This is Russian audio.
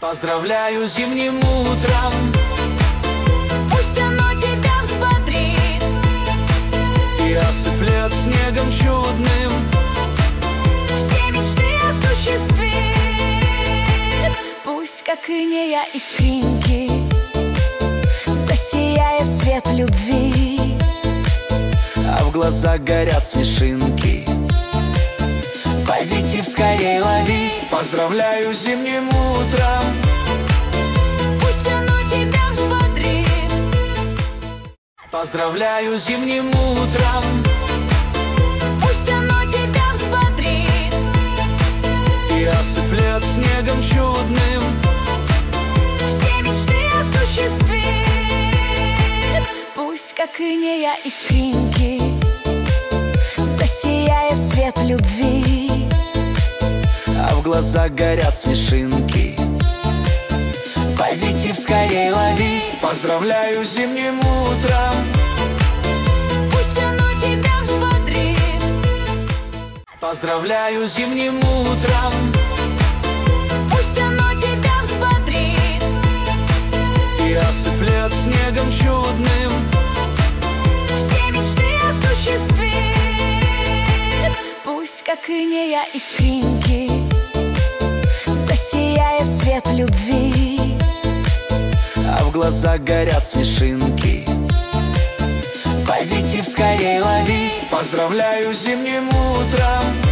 Поздравляю зимним утром, пусть оно тебя взбодрит и осыплет снегом чудным все мечты осуществит. Пусть, как инея искринки, засияет свет любви, а в глазах горят смешинки. Позитив скорей лови. Поздравляю зимним утром, пусть оно тебя взбодрит. поздравляю зимним утром, пусть оно тебя взбодрит и осыплет снегом чудным все мечты осуществит. Пусть, как инея искринки, засияет свет любви, а в глазах горят смешинки. позитив скорей лови. Поздравляю зимним утром, Пусть оно тебя взбодрит. поздравляю зимним утром, Пусть оно тебя взбодрит и осыплет снегом чудным все мечты осуществит. Пусть, как инея искринки, засияет свет любви, а в глазах горят смешинки. позитив скорей лови. Поздравляю зимним утром,